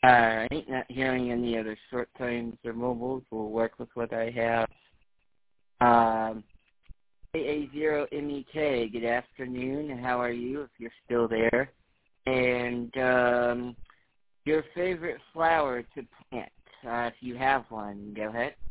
Alright, not hearing any other short times or mobiles. We'll work with what I have. AA0MEK, good afternoon. How are you, if you're still there? And your favorite flower to plant, if you have one. Go ahead.